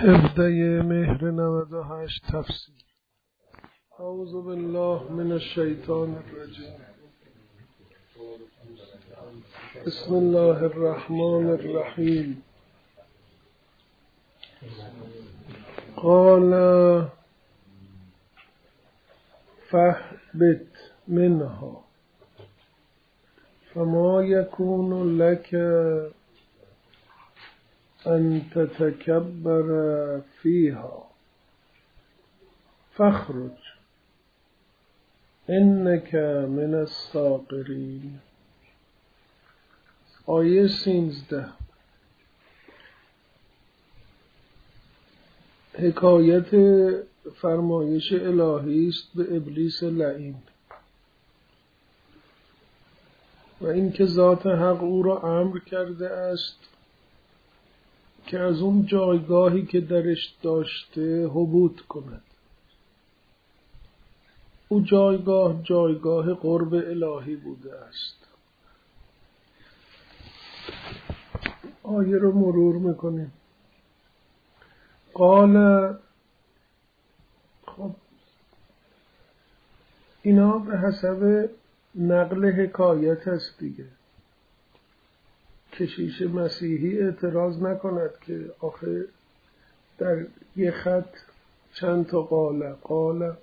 17 مهر 98 تفسیر. اعوذ بالله من الشیطان الرجیم. بسم الله الرحمن الرحیم. قال فاهبط منها فما يكون لك أن تتكبر فيها فاخرج إنك من الصاغرين. آیه 13 حکایت فرمایش الهی است به ابلیس لعین و اینکه ذات حق او را امر کرده است که از اون جایگاهی که درش داشته حبوط کند. او جایگاه قرب الهی بوده است. آیه رو مرور میکنیم. قال، خب اینا به حسب نقل حکایت است دیگه. کشیش مسیحی اعتراض نکند که آخه در یه خط چند تا قال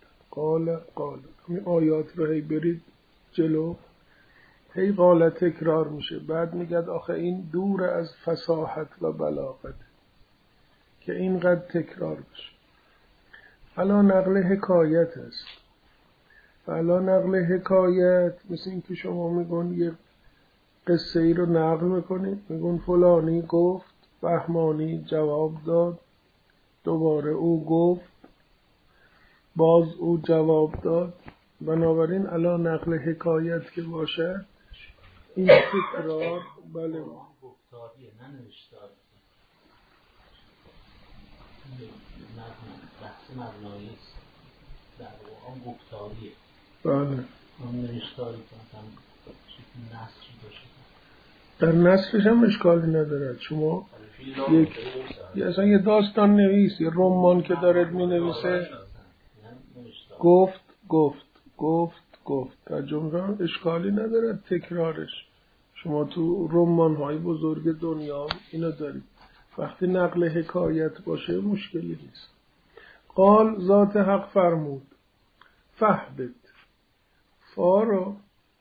همین آیات رو هی برید جلو، هی قال تکرار میشه. بعد میگد آخه این دور از فصاحت و بلاغت که اینقدر تکرار بشه. حالا نقل حکایت است. حالا نقل حکایت مثل این که شما میگن یه قصه ای رو نقل میکنید، میگن فلانی گفت، بهمانی جواب داد، دوباره او گفت، باز او جواب داد. بنابراین الان نقل حکایت که باشه این تکرار بله گفتاریه نه نوشتاری. بحث مبنایی است، در واقع گفتاریه. بله اون نوشتاری که مثلا نصری باشه، در نصرش هم اشکالی ندارد. شما اصلا یه داستان نویس، یه رمان که دارد می نویسه گفت ترجمه اشکالی ندارد تکرارش. شما تو رمان های بزرگ دنیا اینو دارید. وقتی نقل حکایت باشه مشکلی نیست. قال ذات حق فرمود فاهبط، فا رو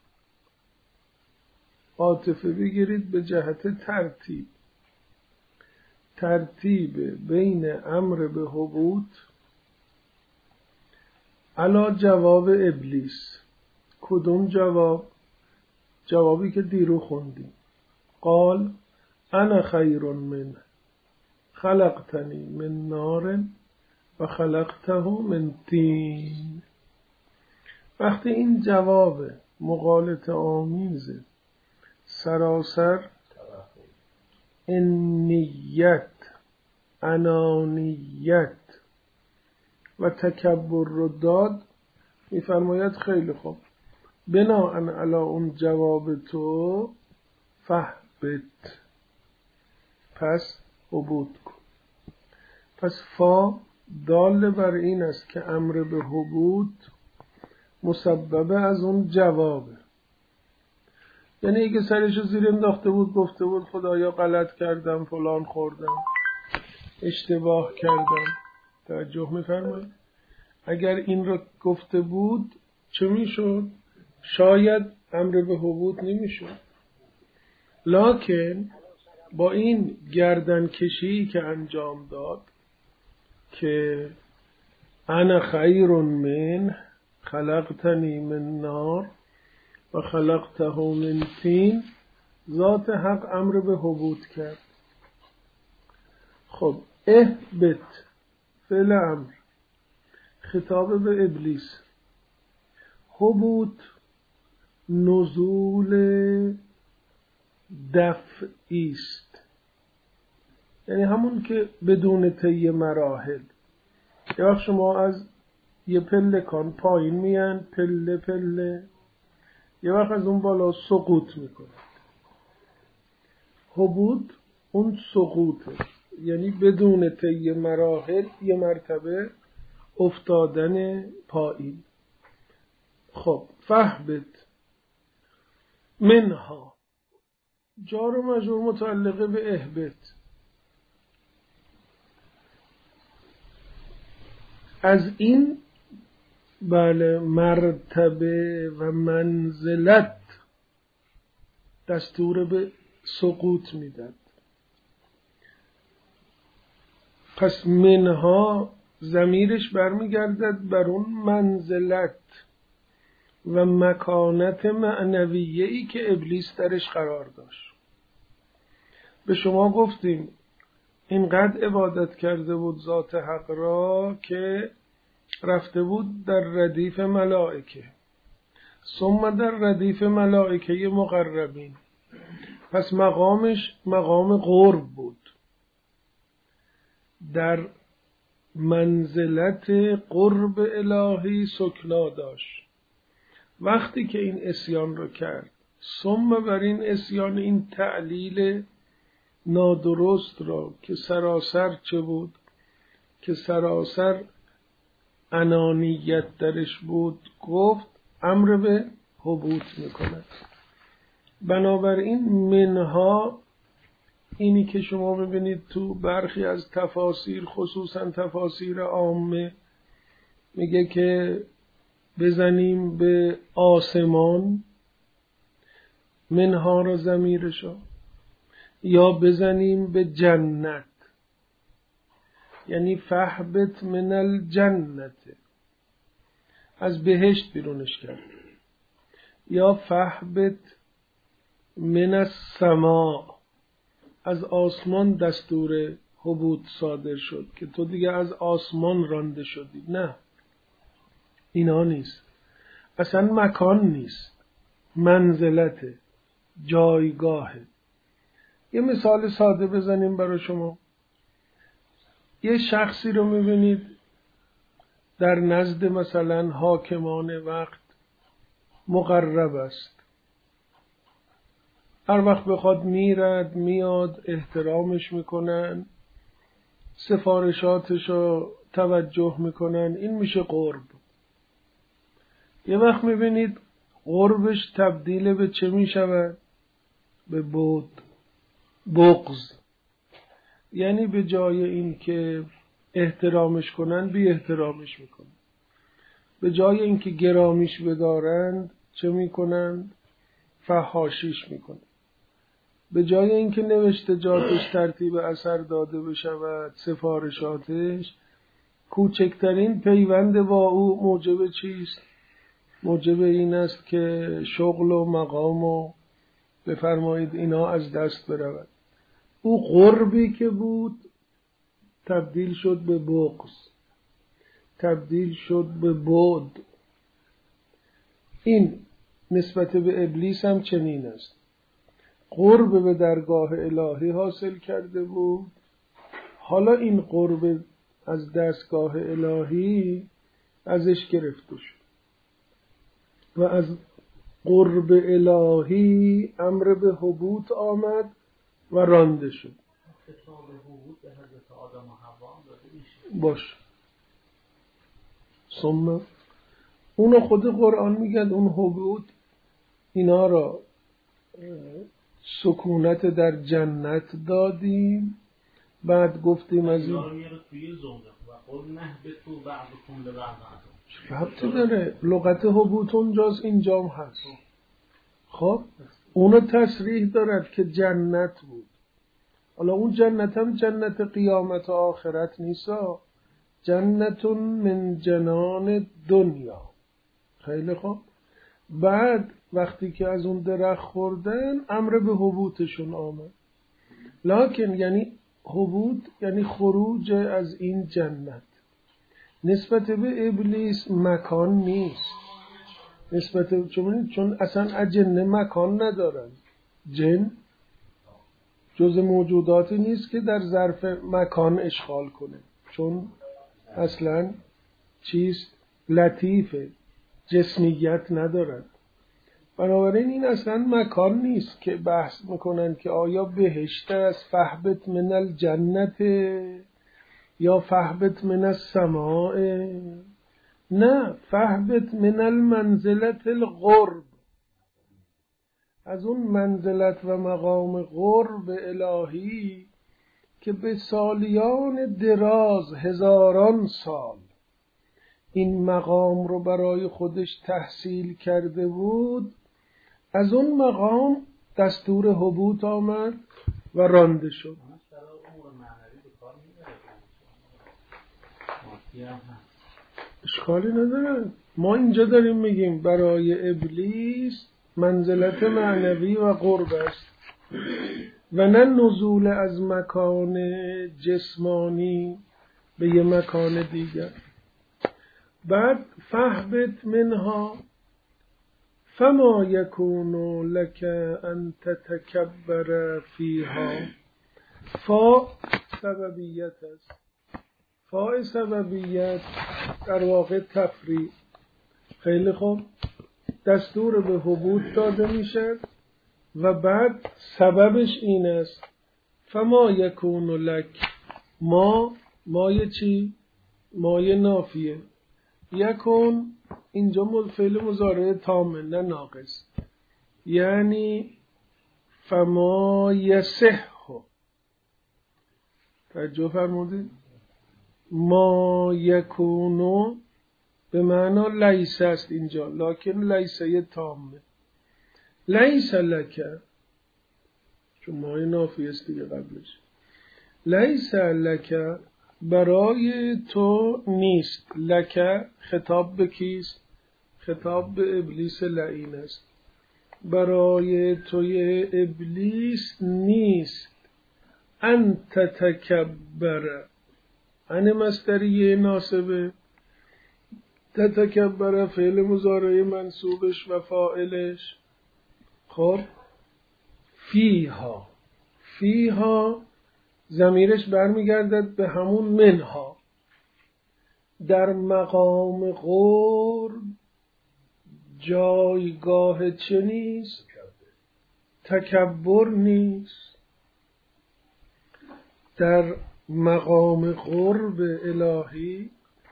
عاطفه بگیرید به جهت ترتیب بین امر به حبوط علا جواب ابلیس. کدوم جواب؟ جوابی که دیرو خوندیم. قال انا خیر من خلقتنی من نار و خلقته من طین. وقتی این جواب مغالطه آمیز سراسر انیت، انانیت و تکبر رو داد، میفرماید خیلی خوب، بناءً علی اون جواب تو فاهبط، پس حبوط کن. پس فا دال بر این است که امر به حبوط مسببه از اون جوابه. یعنی اگه سرشو زیر انداخته بود گفته بود خدایا غلط کردم، فلان خوردم، اشتباه کردم، توجه می‌فرمایید؟ اگر این رو گفته بود چه میشد؟ شاید امر به حبوط نمیشد. لکن با این گردن کشی که انجام داد که انا خیر من خلقتنی من نار و خلقته من طین، ذات حق امر به حبوط کرد. خب اهبط فعل امر، خطاب به ابلیس. حبوط نزول دفعی است، یعنی همون که بدون طی مراحل. یه وقت شما از یه پلکان پایین میان پله، یه وقت از اون بالا سقوط میکنه. حبوط اون سقوطه، یعنی بدون طی مراحل یه مرتبه افتادن پایین. خب فهبت منها جار و مجرور متعلقه به اهبت. از این بله مرتبه و منزلت دستور به سقوط میداد. پس منها ضمیرش برمیگردد بر اون منزلت و مکانت معنویه‌ای که ابلیس درش قرار داشت. به شما گفتیم اینقدر عبادت کرده بود ذات حق را که رفته بود در ردیف ملائکه، ثم در ردیف ملائکه مقربین. پس مقامش مقام قرب بود، در منزلت قرب الهی سکنا داشت. وقتی که این عصیان رو کرد، ثم بر این عصیان این تعلیل نادرست را که سراسر چه بود؟ که سراسر انانیت درش بود، گفت امر به هبوط میکند. بنابراین منها اینی که شما ببینید تو برخی از تفاسیر، خصوصا تفاسیر عامه، میگه که بزنیم به آسمان منها را ضمیرشو، یا بزنیم به جنت یعنی فهبت من الجنت، از بهشت بیرونش کرد، یا فهبت من السماء، از آسمان دستور هبوط صادر شد که تو دیگه از آسمان رانده شدی. نه، اینا نیست، اصلا مکان نیست، منزلت، جایگاهه. یه مثال ساده بزنیم برای شما. یه شخصی رو میبینید در نزد مثلا حاکمان وقت مقرب است، هر وقت بخواد میرد میاد، احترامش میکنن، سفارشاتش رو توجه میکنن، این میشه قرب. یه وقت میبینید قربش تبدیل به چه میشود؟ به بغض. یعنی به جای این که احترامش کنن بی احترامش میکنن، به جای این که گرامیش بدارند چه میکنن؟ فحاشیش میکنن. به جای این که نوشتجاتش ترتیب اثر داده بشود، سفارشاتش، کوچکترین پیوند با او موجب چیست؟ موجب این است که شغل و مقام و بفرمایید اینا از دست برود. او قربی که بود تبدیل شد به بغض، تبدیل شد به بعد. این نسبت به ابلیس هم چنین است. قرب به درگاه الهی حاصل کرده بود، حالا این قرب از دستگاه الهی ازش گرفته شد و از قرب الهی امر به هبوط آمد و رانده شد. خطاب هبوط به حضرت آدم و حوا داده میشه. باش. ثم اونو خود قرآن میگن اون هبوط اینا را سکونت در جنت دادیم، بعد گفتیم از این ربطی داره، لغت هبوط اونجاست، اینجام هست. خب اونو تصریح دارد که جنت بود. حالا اون جنت هم جنت قیامت و آخرت نیستا، جنتون من جنان دنیا. خیلی خوب. بعد وقتی که از اون درخت خوردن امر به هبوطشون آمد. لکن یعنی هبوط یعنی خروج از این جنت. نسبت به ابلیس مکان نیست، نسبت به چون اصلا اجنه مکان ندارن. جن جز موجوداتی نیست که در ظرف مکان اشغال کنه، چون اصلا چیز لطیفه، جسمیت ندارد. بنابراین این اصلا مکان نیست که بحث میکنن که آیا بهشت است فهبت من الجنت یا فهبت من السماء. نه، فهبت من المنزلت القرب، از اون منزلت و مقام قرب الهی که به سالیان دراز، هزاران سال این مقام رو برای خودش تحصیل کرده بود، از اون مقام دستور حبوط آمد و رانده شد. اشکالی نداره. ما اینجا داریم میگیم برای ابلیس منزلت معنوی و قرب است و نه نزول از مکان جسمانی به یه مکان دیگر. بعد فهبت منها فما یکون لک ان تتکبر فیها. فا سببیت است. فا سببیت در واقع تفریع. خیلی خوب، دستور به حبوط داده میشه و بعد سببش این است فما یکون لک. ما چی؟ مایه نافیه. یکون اینجا فعل مضارع تامه نه ناقص، یعنی فما یصح. توجه فرمودید؟ ما یکونو به معنی لیس است اینجا، لکن لیسه تامه. لیس لکه چون مایه نافیه است دیگه قبلش. لیس لکه برای تو نیست. لکه خطاب به کیست؟ خطاب به ابلیس لعین است. برای توی ابلیس نیست ان تتکبر. ان مصدریه ناسبه، تتکبر فعل مضارع منصوبش و فاعلش. خب فیها ضمیرش برمیگردد به همون منها. در مقام قرب جایگاه چه نیست؟ تکبر نیست. در مقام قرب الهی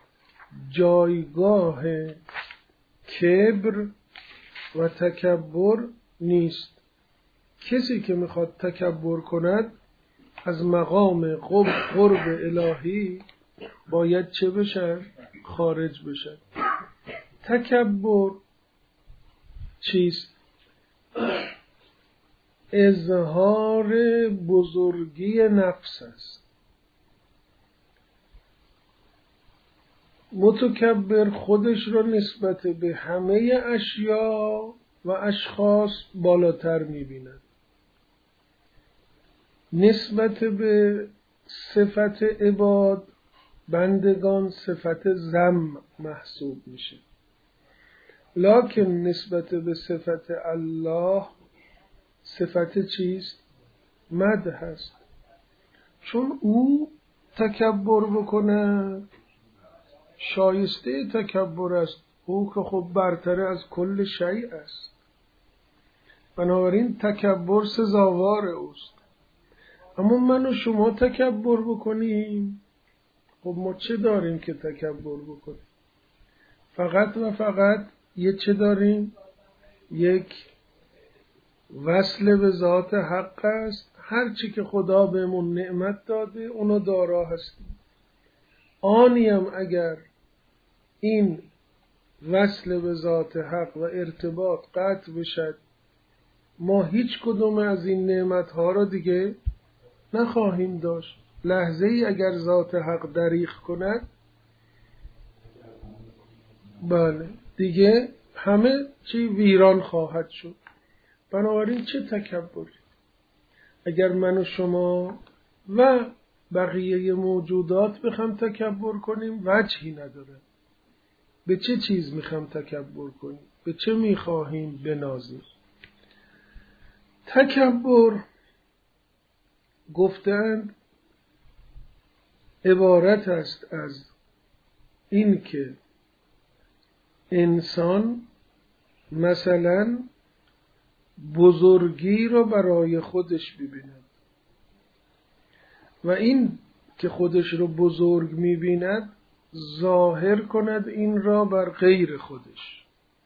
جایگاه کبر و تکبر نیست. کسی که میخواد تکبر کند از مقام قرب الهی باید چه بشن؟ خارج بشن. تکبر چیست؟ اظهار بزرگی نفس است. متکبر خودش را نسبت به همه اشیا و اشخاص بالاتر می‌بیند. نسبت به صفت عباد بندگان صفت ذم محسوب میشه، لکن نسبت به صفت الله صفت چیست؟ مدح هست. چون او تکبر بکنه شایسته تکبر است، او که خب برتر از کل شیء است، بنابراین تکبر سزاوار اوست. اما من و شما تکبر بکنیم، خب ما چه داریم که تکبر بکنیم؟ فقط و فقط یه چه داریم؟ یک وصل به ذات حق است. هرچی که خدا بهمون نعمت داده اونو دارا هستیم. آنیم اگر این وصل به ذات حق و ارتباط قطع بشد، ما هیچ کدوم از این نعمتها را دیگه نخواهیم داشت. لحظه ای اگر ذات حق دریغ کند، بله دیگه همه چی ویران خواهد شد. بنابراین چه تکبری؟ اگر من و شما و بقیه موجودات بخوام تکبر کنیم وجهی نداره. به چه چیز میخوام تکبر کنیم؟ به چه میخواهیم بنازیم؟ تکبر گفتند عبارت است از این که انسان مثلا بزرگی را برای خودش ببیند و این که خودش را بزرگ می‌بیند ظاهر کند این را بر غیر خودش.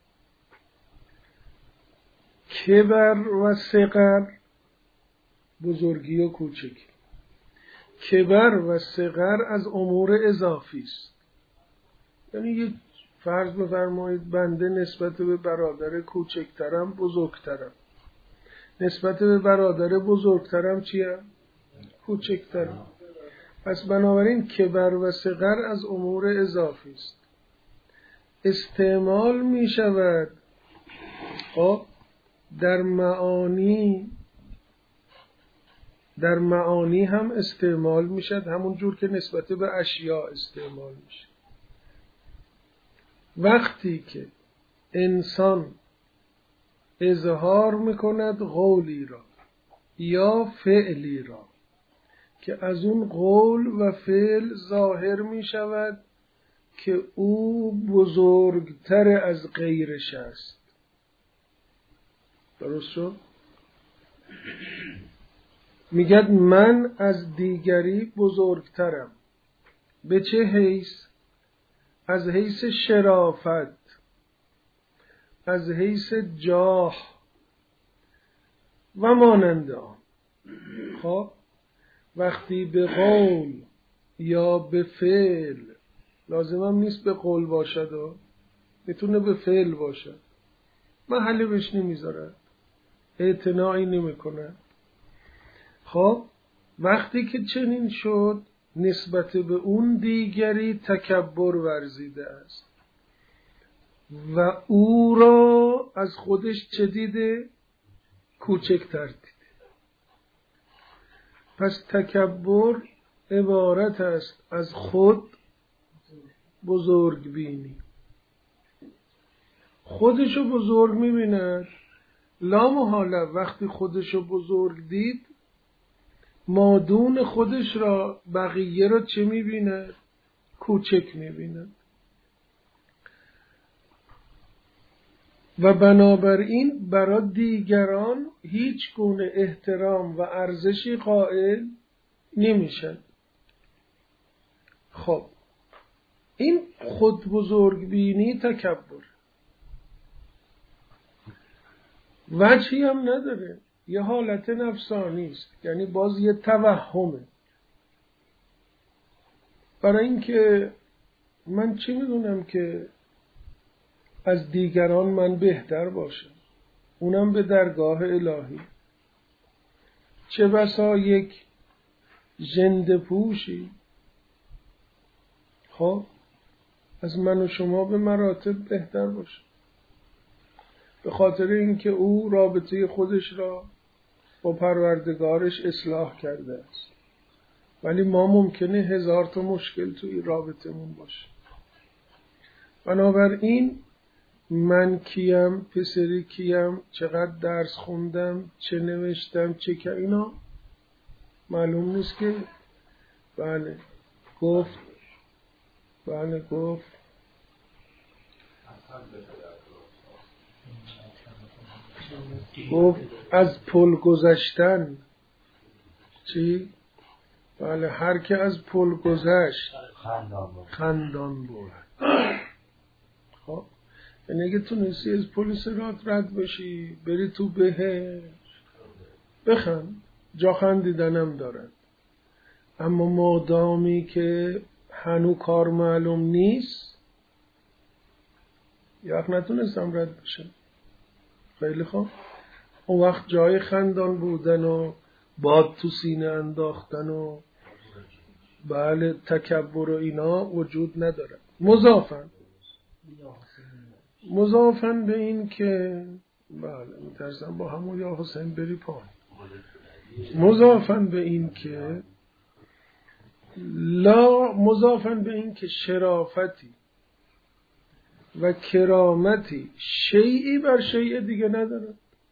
کبر و صغر، بزرگی و کوچکی. کبر و صغر از امور اضافی است. یعنی یک فرض بفرمایید بنده نسبت به برادر کوچکترم بزرگترم، نسبت به برادر بزرگترم چیه؟ کوچکترم. پس بنابراین کبر و صغر از امور اضافی است. استعمال می شود در معانی هم استعمال می شود، همون جور که نسبت به اشیاء استعمال می شود. وقتی که انسان اظهار می کند قولی را یا فعلی را که از اون قول و فعل ظاهر می شود که او بزرگتر از غیرش است. درست شد؟ میگد من از دیگری بزرگترم. به چه حیث؟ از حیث شرافت، از حیث جاه و مانند آن. خب وقتی به قول یا به فعل، لازم هم نیست به قول باشد و میتونه به فعل باشد، محلی بهش نمیذارد، اعتناعی نمیکنه. خب وقتی که چنین شد نسبت به اون دیگری تکبر ورزیده است و او را از خودش چه دیده؟ کوچکتر دیده. پس تکبر عبارت است از خود بزرگ بینی. خودشو بزرگ می‌بیند، لا محاله وقتی خودشو بزرگ دید مادون خودش را، بقیه را چه می‌بیند؟ کوچک می‌بیند. و بنابراین برای دیگران هیچ گونه احترام و ارزشی قائل نمیشد. خب این خود بزرگ بینی تکبر، وجهی هم نداره، یه حالت نفسانی است، یعنی باز یه توهمه. برای اینکه من چی میدونم که از دیگران من بهتر باشم، اونم به درگاه الهی. چه بسا یک ژنده پوشی خب از من و شما به مراتب بهتر باشه، به خاطر اینکه او رابطه خودش را با پروردگارش اصلاح کرده است، ولی ما ممکنه 1000 تا مشکل توی رابطمون باشه. بنابراین من کیم، پسری کیم، چقدر درس خوندم، چه نوشتم، چه که اینا معلوم نیست که بله گفت از پل گذشتن. چی؟ بله هر که از پل گذشت خندان بود. خب یعنی اگه تونستی از پل صراط رد بشی بری تو بهشت بخند، جا خندیدنم دارد. اما مادامی که هنو کار معلوم نیست یا وقت نتونستم رد بشم، خیلی خوب، اون وقت جای خندان بودن و باد تو سینه انداختن و بله تکبر و اینا وجود نداره. مضافن به این که بله میترسم با همون یا حسین بری پایین. مضافن به این که مضافن به این که شرافتی و کرامتی شیئی بر شیء دیگه نداره.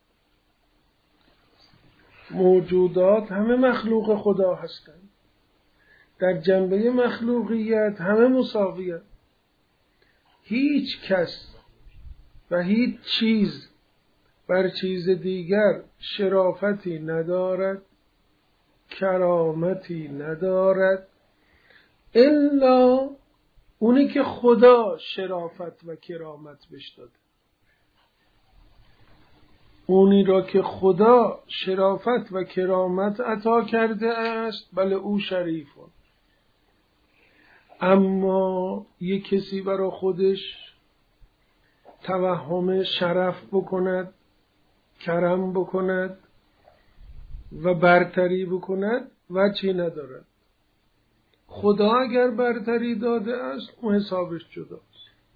موجودات همه مخلوق خدا هستند، در جنبه مخلوقیت همه مساویه. هیچ کس و هیچ چیز بر چیز دیگر شرافتی ندارد، کرامتی ندارد، الا اونی که خدا شرافت و کرامت بهش داده. اونی را که خدا شرافت و کرامت عطا کرده است، بله او شریفون. اما یک کسی برای خودش توهم شرف بکند، کرم بکند و برتری بکند وجهی ندارد. خدا اگر برتری داده است اون حسابش جداست.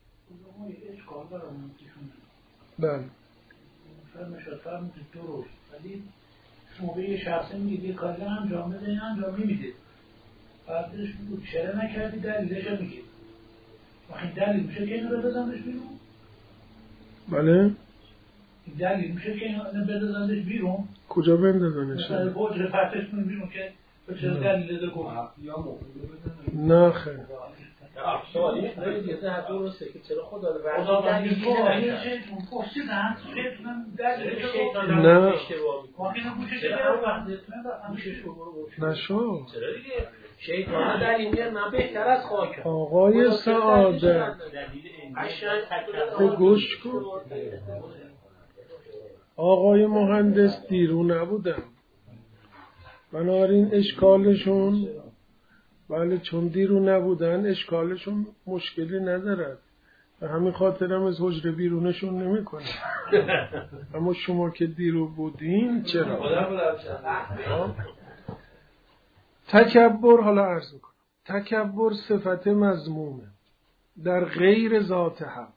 بله فرمش درست، ولی شما به یه شخصی میگید یه کاری انجام بده، این انجام نمیده، بعدش میگید چرا نکردی، دلیلش میگید. وقتی دلیل میشه که اینو بزنش بیرون. بله دلیل میشه که اینو بزنش بیرون. کجا بندازنش؟ مثلا بوجه پرتش کنیم بیرون که چرا دلیل ده گفت. نه خیر. سوالی نمیدید نه درسته که چرا خدا رو ورزی دلیل شیطون پرسیدن نه نشو چرا دیگه شیطان دلیل میگه من بهتر از خاکم. آقای سعادت به گوش کن. آقای مهندس دیرو نبودن، بنابراین اشکالشون، بله چون دیرو نبودن اشکالشون مشکلی ندارد، به همین خاطر هم از حجره بیرونشون نمی کنه. اما شما که دیرو بودین چرا؟ تکبر، حالا عرض میکنم، تکبر صفت مذمومه در غیر ذات حق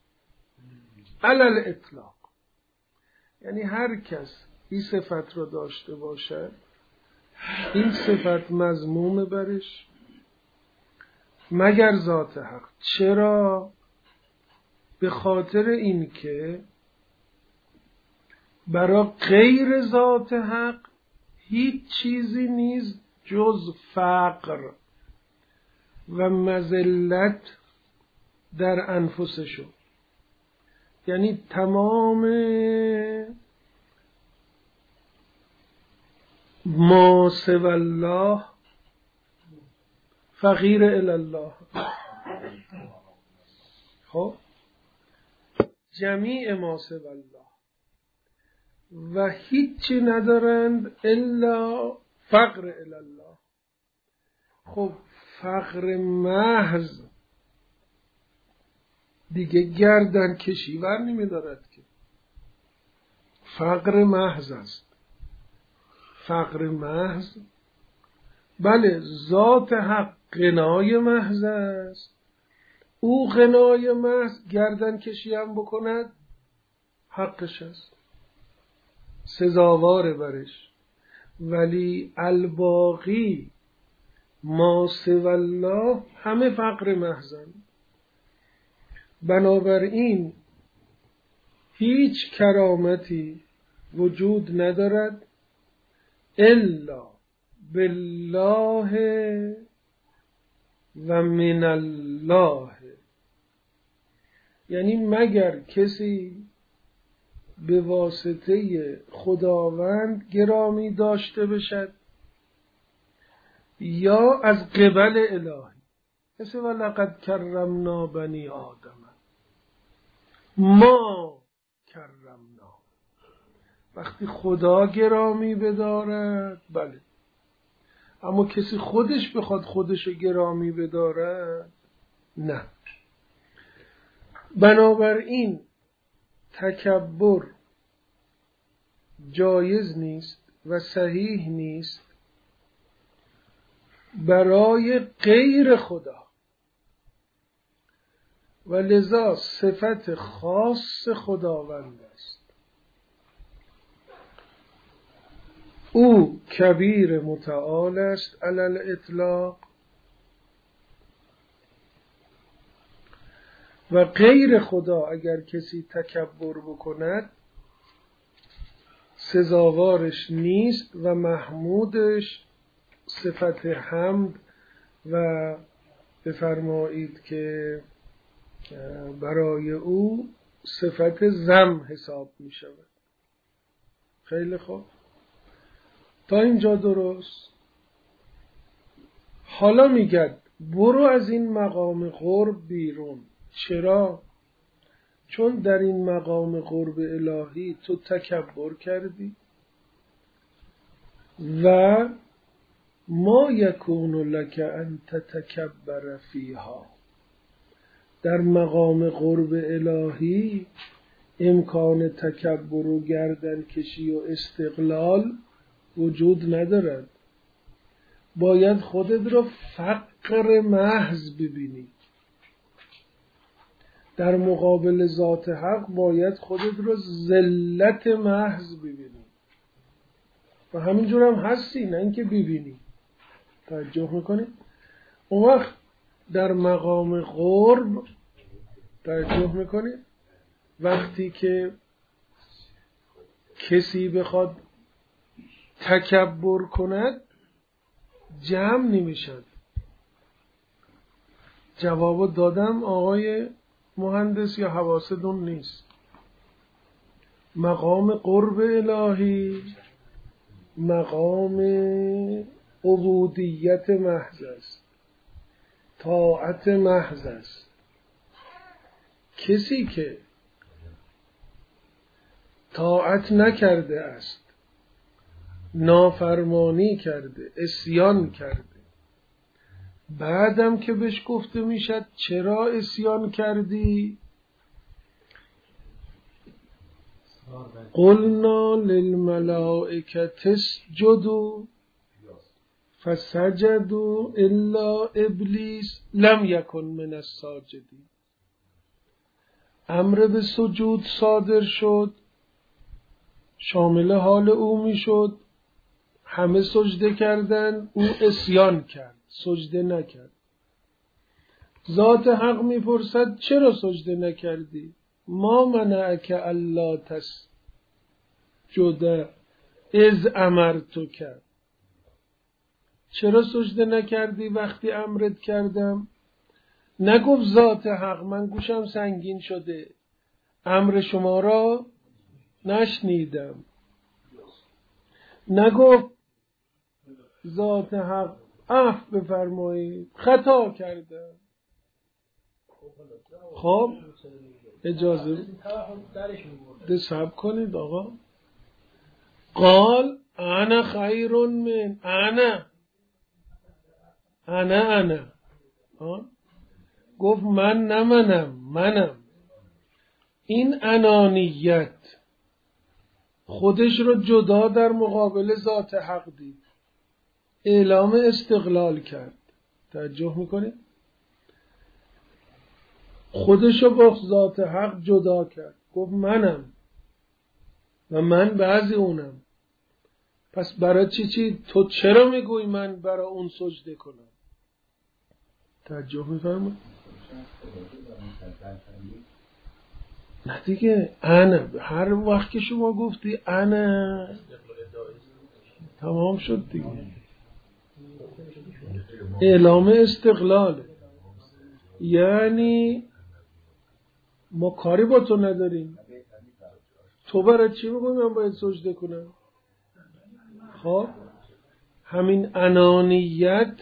علل اطلاق. یعنی هر کس این صفت رو داشته باشه این صفت مذموم برش مگر ذات حق. چرا؟ به خاطر این که برای غیر ذات حق هیچ چیزی نیست جز فقر و مذلت در انفسشون. یعنی تمام ما سوی الله فقیر الی الله. خب جمیع ما سوی الله و هیچی ندارند الا فقر الی الله. خب فقر محض دیگه گردن کشی ور نمی دارد که، فقر محض است. فقر محض، بله ذات حق غنای محض است، او غنای محض گردن کشی هم بکند حقش است، سزاوار برش. ولی الباقی ما سوی الله همه فقر محضن. بنابراین هیچ کرامتی وجود ندارد الا بالله و من الله. یعنی مگر کسی به واسطه خداوند گرامی داشته بشد یا از قبل الهی. مثل ولقد کرمنا بنی آدم، ما کرمنا. وقتی خدا گرامی بدارد بله، اما کسی خودش بخواد خودش گرامی بدارد نه. بنابراین تکبر جایز نیست و صحیح نیست برای غیر خدا و لذا صفت خاص خداوند است. او کبیر متعال است علی الاطلاق و غیر خدا اگر کسی تکبر بکند سزاوارش نیست و محمودش صفت حمد و بفرمایید که برای او صفت ذم حساب می شود. خیلی خوب، تا اینجا درست. حالا میگه برو از این مقام قرب بیرون. چرا؟ چون در این مقام قرب الهی تو تکبر کردی و ما یکون لک ان تتکبر فیها. در مقام قرب الهی امکان تکبر و گردن کشی و استقلال وجود ندارد. باید خودت را فقر محض ببینی. در مقابل ذات حق باید خودت را ذلت محض ببینی و همینجور هم هستی، نه اینکه ببینی. توجه میکنی؟ اون وقت در مقام قرب توجه میکنی؟ وقتی که کسی بخواد تکبر کند جمع نمیشد. جواب دادم آقای مهندس یا حواستون نیست؟ مقام قرب الهی مقام عبودیت محض است، طاعت محض است. کسی که طاعت نکرده است، نافرمانی کرده، عصیان کرده، بعدم که بهش گفته میشد چرا عصیان کردی؟ قلنا للملائکة اسجدوا فسجدوا الا ابلیس لم یکن من الساجدین. امر به سجود صادر شد، شامل حال او میشد. همه سجده کردن، او عصیان کرد، سجده نکرد. ذات حق میپرسد چرا سجده نکردی؟ ما منعک الا تسجد اذ امرتک. چرا سجده نکردی وقتی امرت کردم؟ نگفت ذات حق من گوشم سنگین شده، امر شما را نشنیدم. نگفت ذات حق عفو بفرمایید خطا کردم. خب اجازه ده صبر کنید آقا. قال انا خیر من انا گفت من نه منم. این انانیت خودش رو جدا در مقابل ذات حق دید، اعلام استقلال کرد. توجه میکنید؟ خودش رو با ذات حق جدا کرد، گفت منم و من بعضی اونم. پس برای چی تو چرا میگوی من برای اون سجده کنم؟ توجه میفرمایید؟ نه دیگه، انا هر وقت که شما گفتی انا تمام شد دیگه. اعلام استقلاله، یعنی ما کاری با تو نداریم. تو برای چی میگوی من باید سجده کنم؟ خب همین انانیت،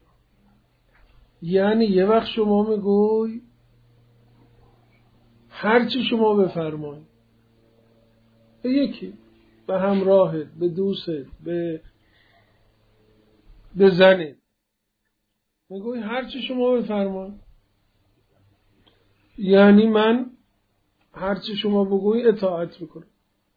یعنی یه وقت شما میگوی هرچی شما بفرمایید، به یکی، به همراهت، به دوست، به زنت، میگوی هرچی شما بفرمایید، یعنی من هرچی شما بگوی اطاعت میکنم.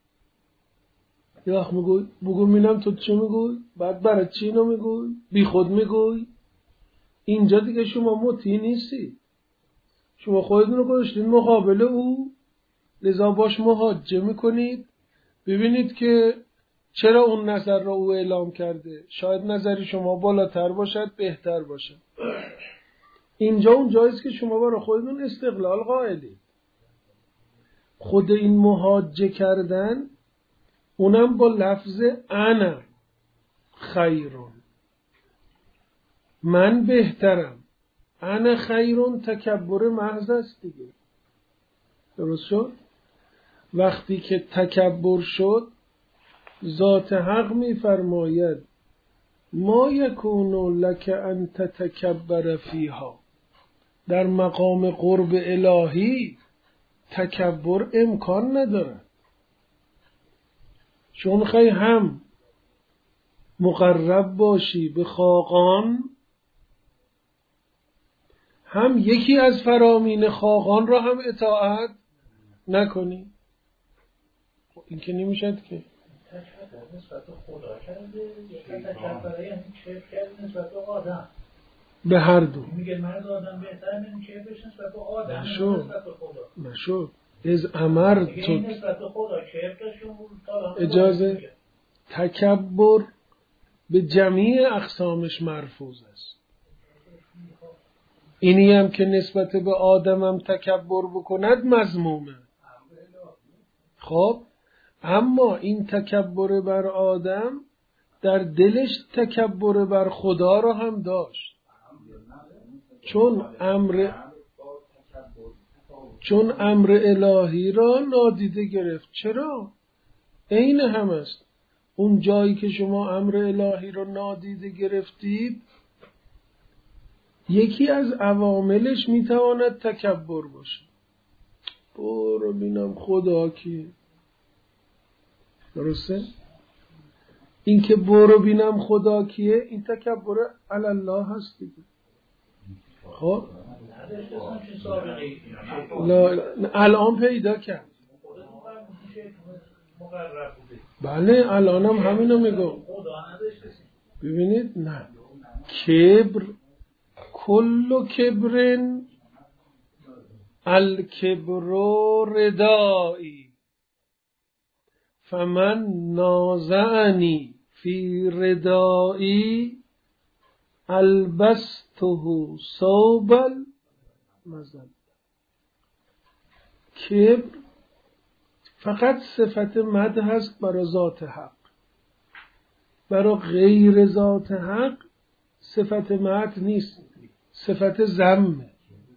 یه وقت میگوی بگو مینم تو چی میگوی، بعد برای چی اینو میگوی، بی خود میگوی. اینجا دیگه شما مطیع نیستی، شما خودتون رو گذاشتین مقابل او، لذا باش محاجه میکنید. ببینید که چرا اون نظر را او اعلام کرده، شاید نظری شما بالاتر باشد، بهتر باشد. اینجا اون جاییست که شما برای خودتون استقلال قائلید. خود این محاجه کردن، اونم با لفظ انا خیرون، من بهترم، انا خیرون تکبر محض است دیگه. درست شد؟ وقتی که تکبر شد ذات حق میفرماید ما یکون لک ان تتکبر فیها. در مقام قرب الهی تکبر امکان نداره، چون خیلی هم مقرب باشی به خاقان، هم یکی از فرامین خاقان را هم اطاعت نکنی. این که نمیشد که تکبر نسبت به خدا کرده یا تکبر یعنی کبر کرده نسبت به آدم؟ به هر دو. میگه مرد آدم بهتره، نمی کبرش نسبت به آدم نسبت به خدا. نشد از امر تو نسبت به خدا کبرشون اجازه تکبر به جمیع اقسامش مرفوض است. اینی هم که نسبت به آدم هم تکبر بکند مذمومه. خب اما این تکبر بر آدم در دلش تکبر بر خدا را هم داشت، چون امر الهی را نادیده گرفت. چرا؟ عین هم است. اون جایی که شما امر الهی را نادیده گرفتید، یکی از عواملش میتواند تکبر باشه. برو بینم خدا کیه. درسته؟ این که برو بینم خدا کیه، این تکبر علی الله هست دیگه. خب الان پیدا کرد. بله الانم همینو میگم. ببینید نه، کبر کل کبرن الکبر ردایی فمن نازعنی فی ردایی البسته ثوب المذلة. کبر فقط صفت مدح هست برای ذات حق، برای غیر ذات حق صفت مدح نیست، صفت ذم.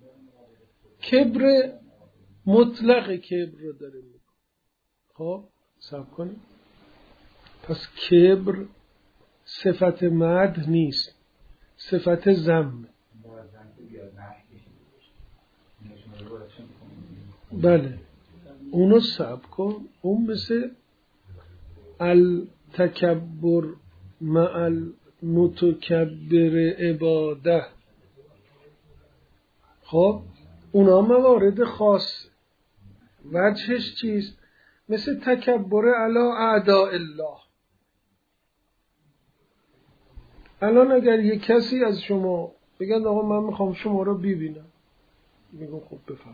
کبر مطلق کبر رو داره میگه. خب صبر کنیم. پس کبر صفت مدح نیست، صفت ذم. بله اونو صبر کن. اون مثل التکبر مع المتکبر عباده. خب اونا موارد خاص. وجهش چیست؟ مثل تکبر علی اعداء الله. الان اگر یک کسی از شما بگن آقا من میخوام شما رو ببینم، میگم خب بفرم.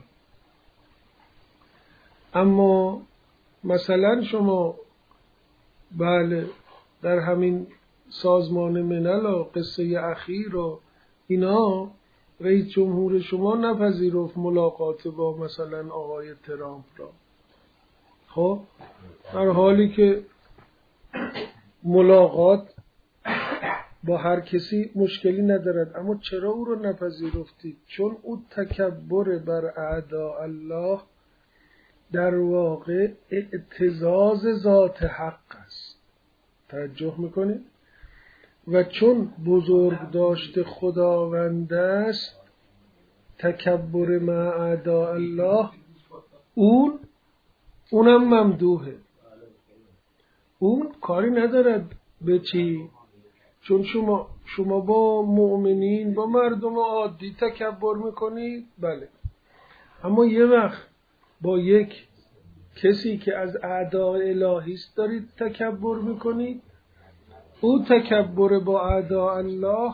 اما مثلا شما بله در همین سازمان ملل و قصه اخیر و اینا رئیس جمهور شما نپذیرفت ملاقات با مثلا آقای ترامپ را. خب در حالی که ملاقات با هر کسی مشکلی ندارد، اما چرا او رو نپذیرفتید؟ چون او تکبر بر اعداء الله در واقع اعتزاز ذات حق است. توجه میکنید؟ و چون بزرگ داشت خداوند است، تکبر مع اعداء الله اونم ممدوحه. اون کاری ندارد به چی؟ چون شما با مؤمنین، با مردم عادی تکبر میکنید، بله، اما یه وقت با یک کسی که از اعداء الهی است دارید تکبر میکنید، او تکبر با اعداء الله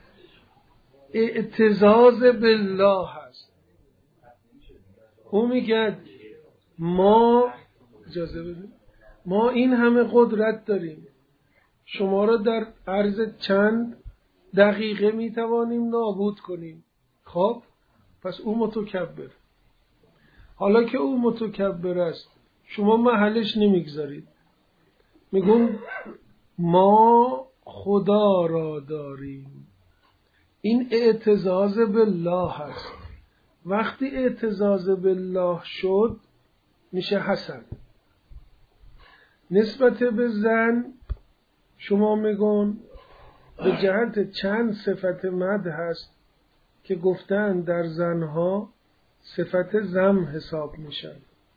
اعتزاز بالله هست. او میگه ما اجازه بدید، ما این همه قدرت داریم، شما را در عرض چند دقیقه میتوانیم نابود کنیم. خب پس او متکبر. حالا که او متکبر است، شما محلش نمیگذارید، میگون ما خدا را داریم. این اعتزاز بالله هست. وقتی اعتزاز بالله شد میشه حسد. نسبت به زن شما میگن به جهت چند صفت مد هست که گفتن در زنها صفت ذم حساب میشن.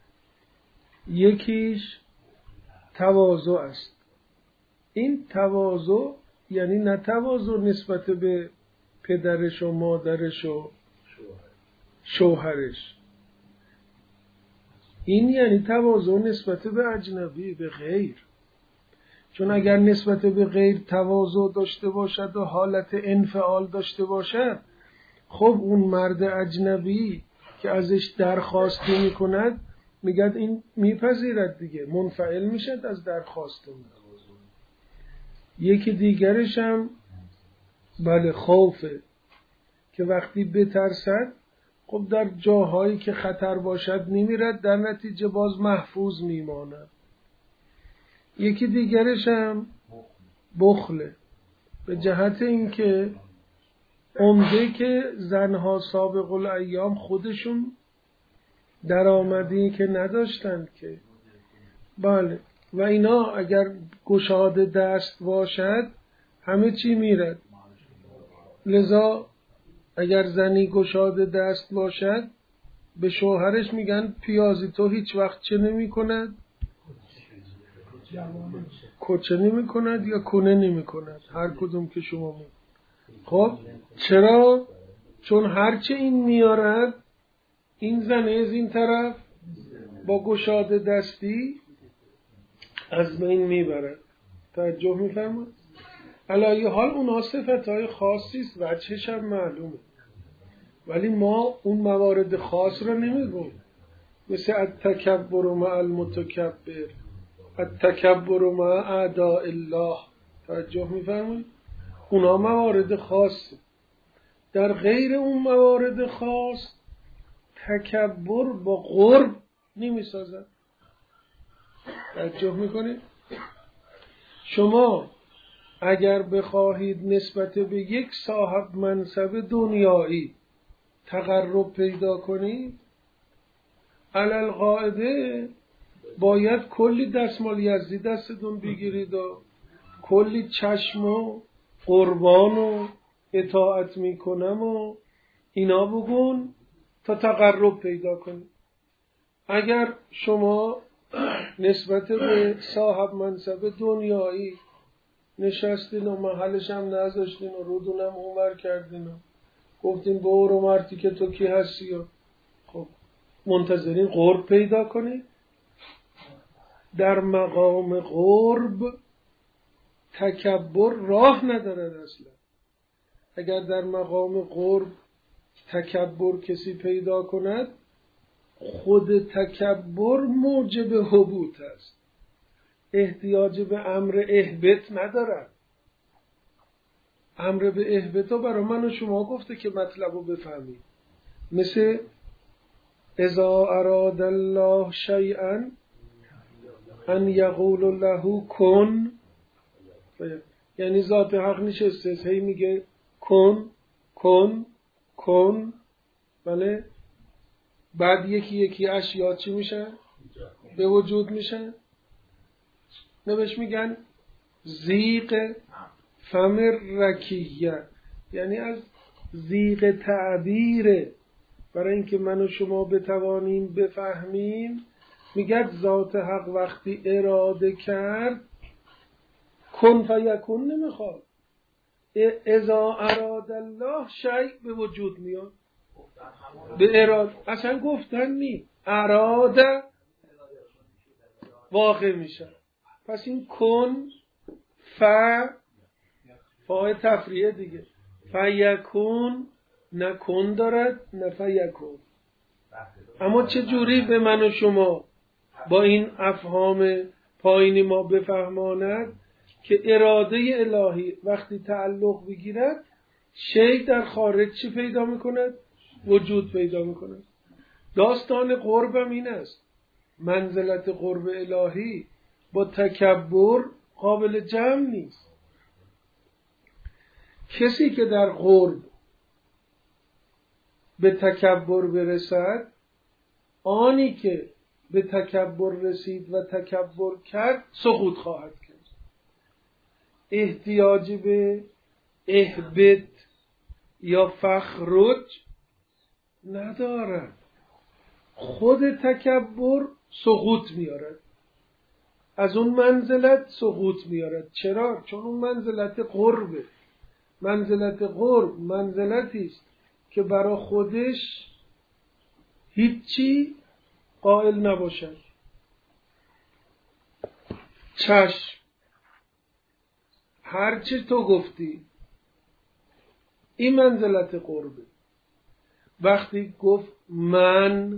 یکیش تواضع است. این تواضع یعنی نه تواضع نسبت به پدرش و مادرش و شوهرش، این یعنی تواضع نسبت به اجنبی، به غیر. چون اگر نسبت به غیر تواضع داشته باشد و حالت انفعال داشته باشد، خب اون مرد اجنبی که ازش درخواست می کند میگد این میپذیرد دیگه، منفعل میشد از درخواست اون. یکی دیگرش هم بله خوفه که وقتی بترسد خب در جاهایی که خطر باشد نمیرد، در نتیجه باز محفوظ میماند. یکی دیگرش هم بخله، به جهت اینکه عمده که زنها سابق الایام خودشون درآمدی که نداشتند که بله، و اینا اگر گشاده دست باشد همه چی میرد. لذا اگر زنی گشاده دست باشد به شوهرش میگن پیازی تو هیچ وقت چه نمی کند؟ کچه نمی کند یا کنه نمی کند، هر کدوم که شما می. خب چرا؟ چون هرچه این میارد این زنه از این طرف با گشاده دستی از بین میبرد. توجه میفرمایید؟ علی حال اونها صفتهای خاصی است، وجهش هم معلومه، ولی ما اون موارد خاص رو نمیگیم، مثل التکبر مع المتکبر، التکبر مع اعداء الله. توجه میفرمایید؟ اونها موارد خاص. در غیر اون موارد خاص تکبر با قرب نمیسازد. توجه میکنید؟ شما اگر بخواهید نسبت به یک صاحب منصب دنیایی تقرب پیدا کنید، علل قاعده باید کلی دستمال یزدی دستتون بگیرید و کلی چشم و قربان و اطاعت میکنم و اینا بگون تا تقرب پیدا کنید. اگر شما نسبت به صاحب منصب دنیایی نشستین و محلش هم نذاشتین و رودونم اونور کردین و گفتین برو مرتی که تو کی هستی و خب منتظرین قرب پیدا کنید. در مقام قرب تکبر راه ندارد اصلا. اگر در مقام قرب تکبر کسی پیدا کند، خود تکبر موجب هبوط است، احتیاج به امر اهبط ندارد. امر به اهبط برای من و شما گفته که مطلب رو بفهمید. مثل اذا اراد الله شیئا ان یقول له کن، یعنی ذات حق نشسته هی میگه کن کن کن، بله، بعد یکی یکی اشیا چی میشن؟ به وجود میشن. نبش میگن زیغ فم رکیه، یعنی از زیغ تعبیره، برای اینکه من و شما بتوانیم بفهمیم. میگه ذات حق وقتی اراده کرد کن فیکون نمیخواد، اذا اراد الله شیء به وجود میاد. به اراده اصلا گفتن نی، اراده واقع میشه. پس این کن فای تفریه دیگه، فیکون نه کن دارد نه فیکون. اما چه جوری به من و شما با این افهام پایینی ما بفهماند که اراده الهی وقتی تعلق بگیرد شیء در خارج چی پیدا میکند؟ وجود پیدا میکند. داستان قربم این است. منزلت قرب الهی با تکبر قابل جمع نیست. کسی که در قرب به تکبر برسد، آنی که به تکبر رسید و تکبر کرد سقوط خواهد کرد. احتیاج به اهبط یا فخرج ندارد. خود تکبر سقوط میارد، از اون منزلت سقوط میارد. چرا؟ چون اون منزلت قربه. منزلت قرب منزلتی است که برای خودش هیچی قائل نباشد. چشم، هرچی تو گفتی این منزلت قربه. وقتی گفت من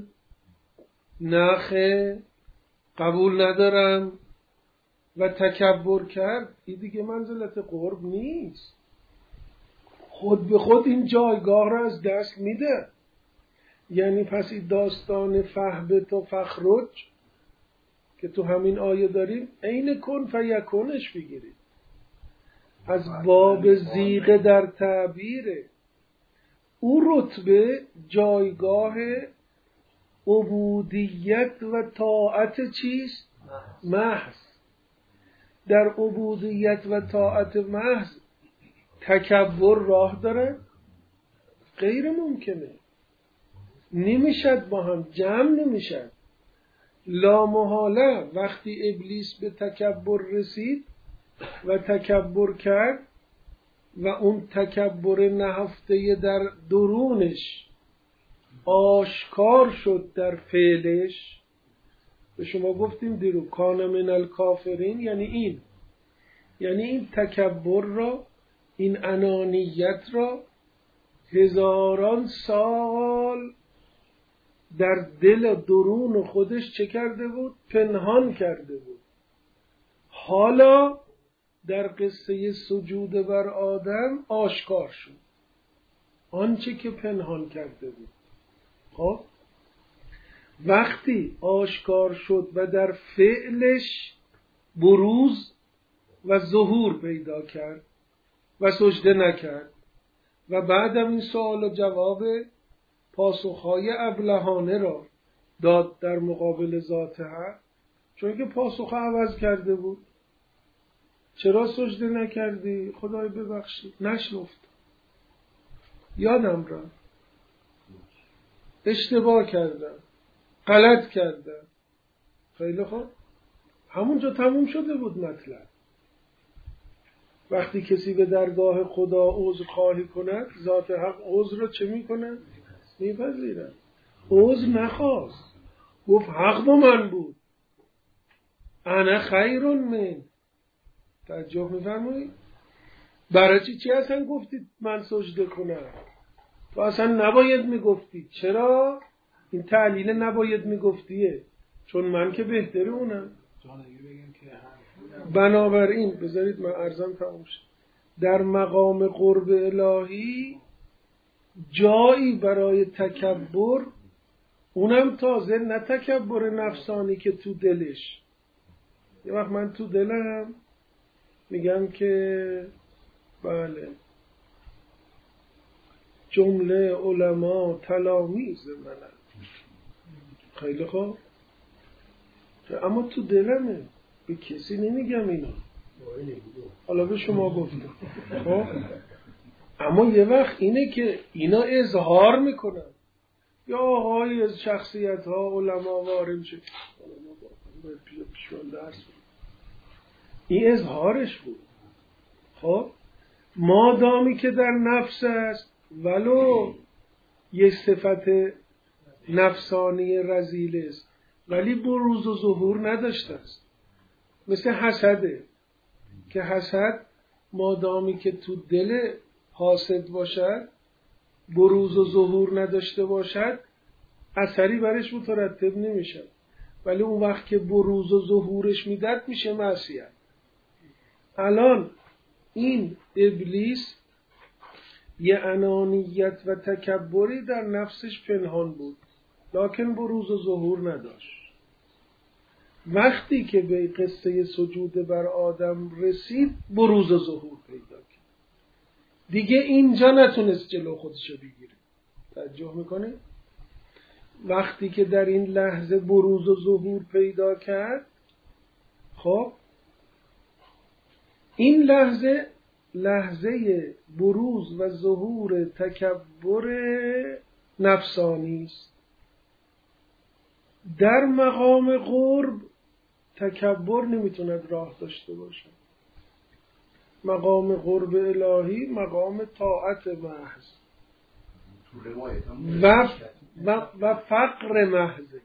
نخه قبول ندارم و تکبر کرد، این دیگه منزلت قرب نیست. خود به خود این جایگاه را از دست میده. یعنی پس این داستان فهبت و فخرج که تو همین آیه داریم عین کن فیکونش بگیرید، از باب زیغه در تعبیره. او رتبه جایگاه عبودیت و طاعت چیست؟ محض. در عبودیت و طاعت محض تکبر راه داره؟ غیر ممکنه، نمیشد، با هم جمع نمیشد. لا محاله وقتی ابلیس به تکبر رسید و تکبر کرد و اون تکبر نهفته در درونش آشکار شد در فعلش، به شما گفتیم دیرو کان من الکافرین، یعنی این تکبر را، این انانیت را هزاران سال در دل درون خودش چه کرده بود؟ پنهان کرده بود. حالا در قصه سجود بر آدم آشکار شد آنچه که پنهان کرده بود. خب وقتی آشکار شد و در فعلش بروز و ظهور پیدا کرد و سجده نکرد و بعدم این سوال و جواب پاسخهای ابلهانه را داد در مقابل ذات حق، چون که پاسخ عوض کرده بود. چرا سجده نکردی؟ خدای ببخشید نشنفت، یادم رفت، اشتباه کردم، غلط کردم. خیلی خوب، همونجا تموم شده بود مطلب. وقتی کسی به درگاه خدا عذر خواهی کند، ذات حق عذر رو چه میکنه؟ میپذیرد. عذر نخواست، گفت حق با من بود، انا خیر من. توجه میفرمایید؟ برای چی اصلا گفتید من سجده کنم؟ تو اصلا نباید میگفتی. چرا؟ این تعلیل نباید میگفتیه، چون من که بهتره اونم. بنابراین بذارید من عرضم تموم شد. در مقام قرب الهی جایی برای تکبر، اونم تازه نه تکبر نفسانی که تو دلش. یه وقت من تو دلم میگم که بله جمله علما تلامیذ منن، خیلی خوب، اما تو دلمه، به کسی نمیگم اینا، حالا به شما گفتم. خب اما یه وقت اینه که اینا اظهار میکنن، یا آقای از شخصیت ها علما وارد شد این اظهارش بود. خب مادامی که در نفس است، ولو یک صفت نفسانی رذیل است ولی بروز و ظهور نداشته است. مثل حسده که حسد مادامی که تو دل حاسد باشد، بروز و ظهور نداشته باشد، اثری برش مترتب نمیشه، ولی اون وقت که بروز و ظهورش میداد میشه معصیت. الان این ابلیس یه انانیت و تکبری در نفسش پنهان بود، لکن بروز و ظهور نداشت. وقتی که به قصه سجود بر آدم رسید بروز و ظهور پیدا کرد. دیگه اینجا نتونست جلو خودشو بگیره. توجه میکنه؟ وقتی که در این لحظه بروز و ظهور پیدا کرد، خب این لحظه بروز و ظهور تکبر نفسانی است. در مقام قرب تکبر نمیتوند راه داشته باشد. مقام قرب الهی مقام طاعت محض و فقر محض.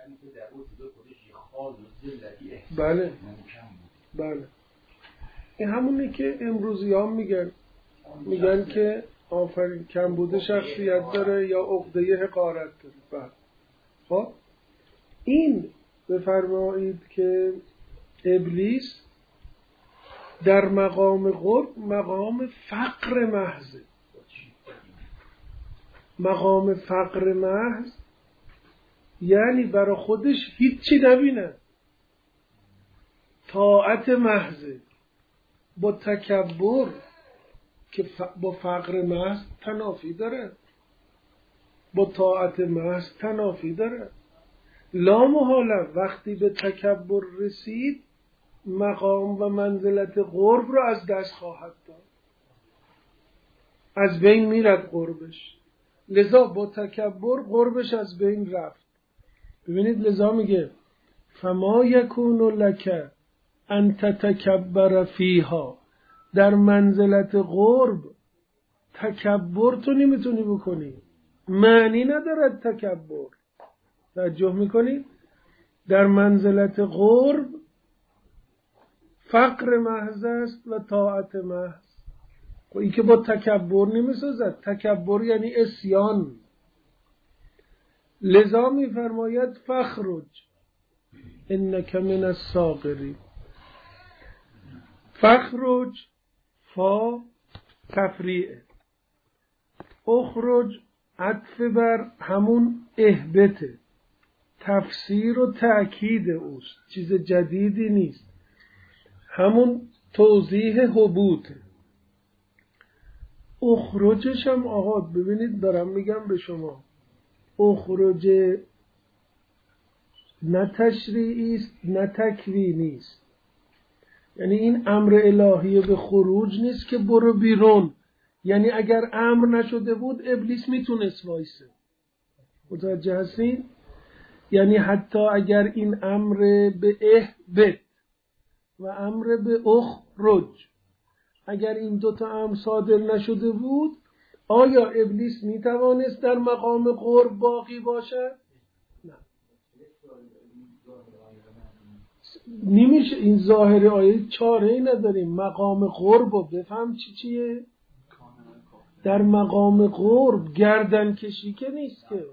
بله بله، این همونی که امروزی ها میگن که آفرین کمبود شخصیت داره یا عقده حقارت داره. بله. خب این بفرمایید که ابلیس در مقام قرب مقام فقر محض. مقام فقر محض یعنی برای خودش هیچی نبینه، طاعت محض. با تکبر که با فقر محض تنافی داره، با طاعت محض تنافی داره. لا محاله وقتی به تکبر رسید مقام و منزلت قرب را از دست خواهد داد، از بین میرد قربش. لذا با تکبر قربش از بین رفت. ببینید لذا میگه فما یکون لک ان تتکبر فیها. در منزلت قرب تکبر تو نمیتونی بکنی، معنی ندارد تکبر. توجه میکنی؟ در منزلت قرب فقر محض است و طاعت محض. و این که با تکبر نمیسازد. تکبر یعنی عصیان. لذا میفرماید فخرج انک من الصاغرین. فخرج فا تفریعه، اخرج عطف بر همون اهبته، تفسیر و تأکید اوست، چیز جدیدی نیست، همون توضیح حبوطه. اخرجش هم آقا ببینید دارم میگم به شما، اخرج نه تشریعی است نه تکوینی است. یعنی این امر الهی به خروج نیست که برو بیرون. یعنی اگر امر نشده بود ابلیس میتونست وایسه. متوجه هستین؟ یعنی حتی اگر این امر به اهبط و امر به اخرج، اگر این دوتا امر صادر نشده بود، آیا ابلیس میتوانست در مقام قرب باقی باشد؟ نه، نمیشه. این ظاهر آیه چاره ای نداریم. مقام قرب رو بفهم چیه؟ در مقام قرب گردن کشی که نیست که.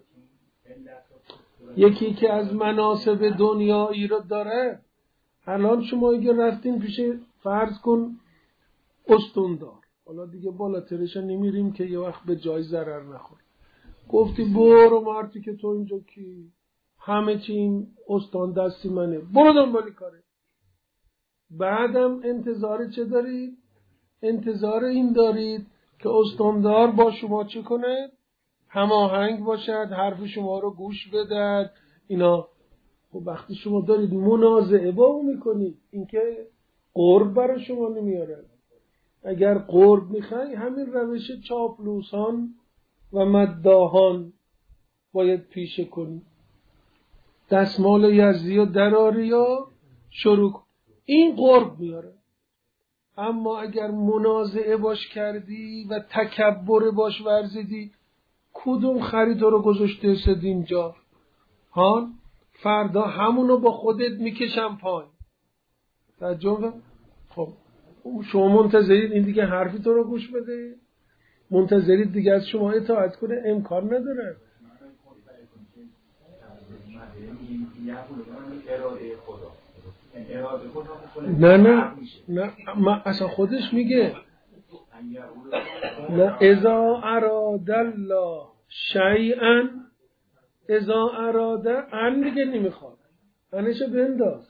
یکی که از مناسب دنیایی رو داره، الان شما اگه رفتین پیش فرض کن استوندار، حالا دیگه بالاترش نمیریم که یه وقت به جای ضرر نخوره، گفتی برو مارتی که تو اینجا کی، همه چی این استان دستی منه، برو دنبالی کاره. بعدم انتظار چه دارید؟ انتظار این دارید که استاندار با شما چه کنه؟ هماهنگ باشد، حرف شما رو گوش بدهد اینا. خب وقتی شما دارید منازعه با او میکنید، این که قرب برای شما نمیاره. اگر قرب میخوای همین روش چاپلوسان و مداهان باید پیشه کنی. دستمال یزدی و دراری و شروع کن، این قرب میاره. اما اگر منازعه باش کردی و تکبر باش ورزیدی، کدوم خرید رو گذاشته سد اینجا؟ ها فردا همونو با خودت میکشم پایین. تعجب. خب شما منتظرید این دیگه حرفی تو رو گوش بده؟ منتظرید دیگه از شما اطاعت کنه؟ امکان نداره. نه اصلا خودش میگه نه اذا اراد الله شیئا، اذا اراده ان دیگه نمیخواد، انشو بنداز.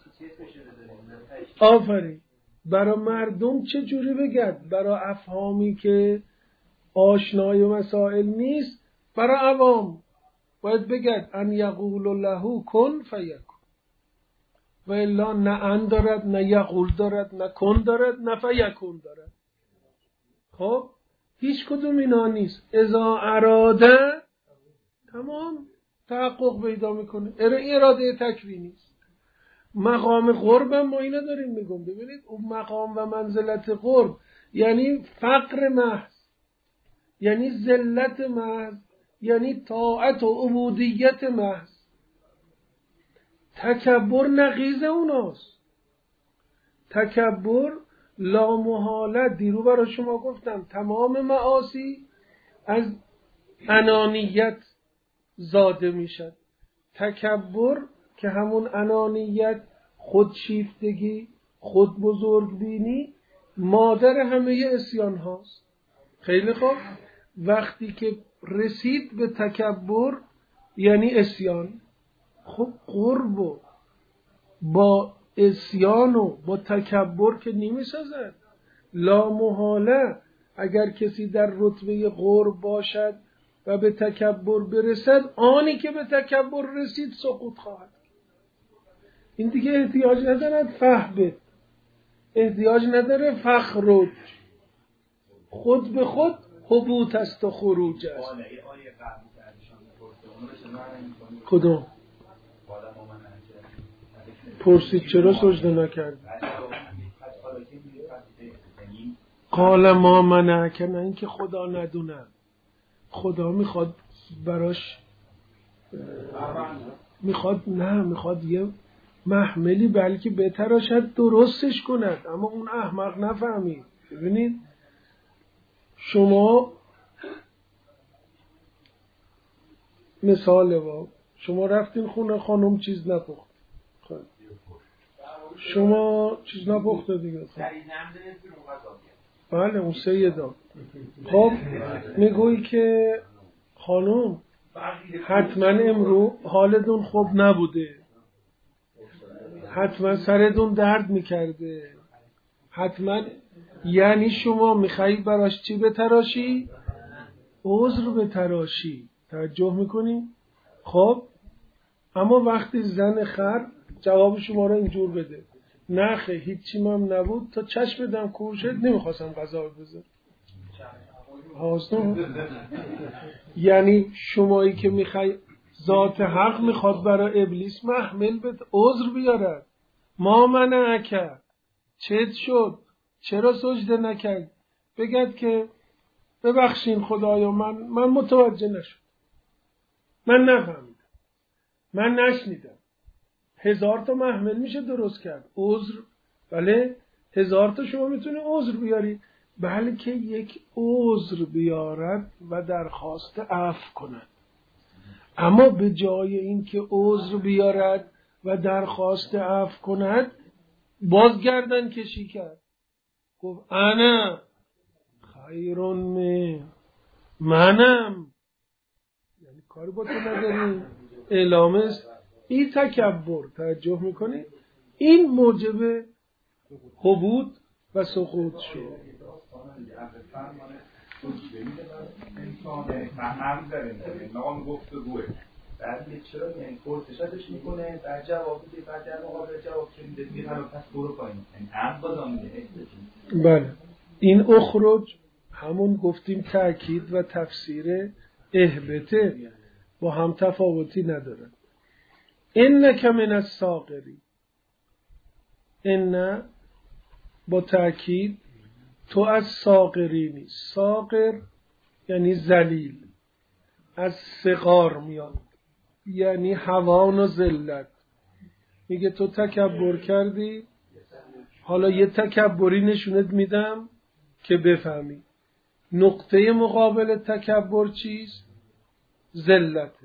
آفرین. برای مردم چه جوری بگد؟ برای افهامی که آشنای مسائل نیست، برای عوام باید بگد ان یقول له کن فیکون، و الا نه ان دارد، نه یقول دارد، نه کن دارد، نه فیکون دارد. خب هیچ کدوم اینا نیست. اذا اراده تمام تحقق پیدا میکنه. اراده تکوینی است. مقام قرب ما اینا داریم میگم. ببینید اون مقام و منزلت قرب یعنی فقر محض، یعنی ذلت محض، یعنی طاعت و عبودیت محض. تکبر نقیض اوناست. تکبر لا محالت، دیرو برای شما گفتم تمام معاصی از انانیت زاده میشد. تکبر که همون انانیت، خودشیفتگی، خود بزرگ بینی، مادر همه اسیان هاست. خیلی خوب، وقتی که رسید به تکبر یعنی اسیان. خب قرب با اسیان و با تکبر که نمیسازد. لا محاله اگر کسی در رتبه قرب باشد و به تکبر برسد، آنی که به تکبر رسید سقوط خواهد. این دیگه احتیاج ندارد فهبت، احتیاج نداره فخرج، خود به خود حبوط است و خروج است. کدوم؟ پرسید چرا سجده نکرد؟ قال ما منعک، نه اینکه خدا ندونه، خدا میخواد براش میخواد یه محملی بلکه بتراشد درستش کند، اما اون احمق نفهمید. ببینید شما مثال شما رفتین خونه خانم چیز نپخت، شما چیز نپخته دیگه، بله اون سیدا. خب میگویی که خانم حتما امرو حالتون خوب نبوده، حتما سرتون درد میکرده، حتما، یعنی شما میخوایی براش چی بتراشی؟ عذر بتراشی. توجه میکنی؟ خب اما وقتی زن خر جواب شما رو اینجور بده، نخه هیچی هم نبود، تا چشم دم کور شد نمیخواستم غذا بذار. یعنی شمایی که میخوای، ذات حق میخواد برای ابلیس محمل به عذر بیارد. ما منعک، چت شد، چرا سجده نکرد؟ بگد که ببخشین خدایا من متوجه نشد، من نفهمیدم، من نشنیدم. 1000 تا محمل میشه درست کرد. عذر، بله 1000 تا شما میتونی عذر بیاری، بلکه یک عذر بیارد و درخواست عفو کند. اما به جای اینکه عذر بیارد و درخواست عفو کند، بازگردن کشی کرد، گفت انا خیرون منم، یعنی کاری با تو نداریم، اعلام است. این تکبر، توجه میکنی؟ این موجب حبوط و سقوط شد. نام گفتگوه بعد چرا یعنی پرسش ازش میکنه، بعد جواب میده، بعد در مقابل جواب چه میده، حالا پس برو پایین، این عمد بازم میده. بله این اخرج همون گفتیم تأکید و تفسیر اهبته با هم تفاوتی نداره. انک من الساغری، ان با تأکید تو از ساغرینی. ساغر یعنی ذلیل، از صغار میاد، یعنی هوان و ذلت. میگه تو تکبر کردی، حالا یه تکبری نشونت میدم که بفهمی. نقطه مقابل تکبر چیست؟ ذلته.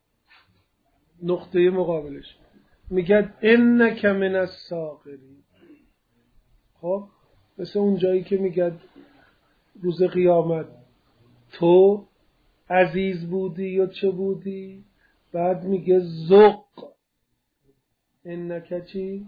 نقطه مقابلش میگه انک من الساغرین. خب مثل اون جایی که میگه روز قیامت تو عزیز بودی یا چه بودی، بعد میگه ذق انک چی؟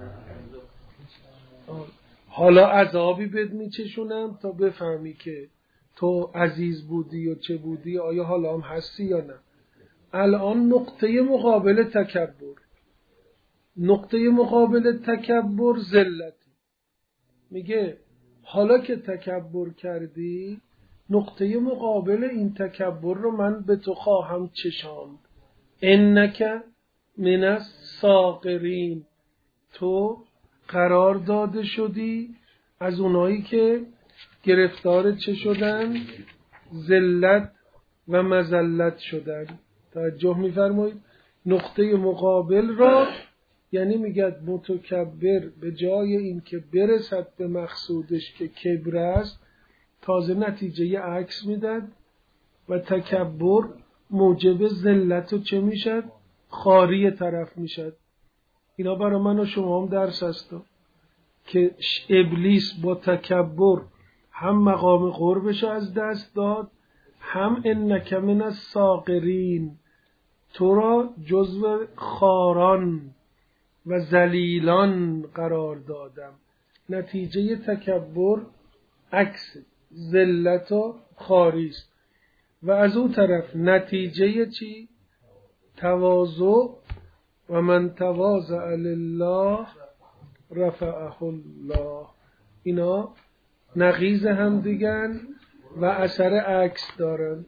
حالا عذابی بد میچشونم تا بفهمی که تو عزیز بودی یا چه بودی، آیا حالا هم هستی یا نه. الان نقطه مقابل تکبر، نقطه مقابل تکبر ذلت. میگه حالا که تکبر کردی، نقطه مقابل این تکبر رو من به تو خواهم چشاند. انک من الصاغرین، تو قرار داده شدی از اونایی که گرفتار چه شدن؟ ذلت و مذلت شدن. توجه می‌فرمایید؟ نقطه مقابل را، یعنی میگه متکبر به جای اینکه برسد به مقصودش که کبر است، تازه نتیجه عکس میداد و تکبر موجب ذلت و چه میشد؟ خاری طرف میشد. اینا برای من و شما هم درس است که ابلیس با تکبر هم مقام قربش از دست داد، هم انک من الصاغرین، تو را جزو خاران و ذلیلان قرار دادم. نتیجه تکبر عکس ذلت و خاری است. و از اون طرف نتیجه چی؟ تواضع. و من تواضع لله رفعه الله. اینا نقیض هم دیگن و اثر عکس دارن.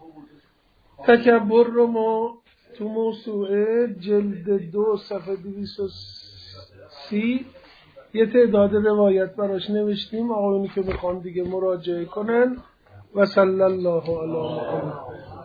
تکبر رو ما تو موسوعه جلد 2 صفحه 230 یه تعداد روایت براش نوشتیم. آقایونی که بخوان دیگه مراجعه کنن. و صلی الله علی محمد.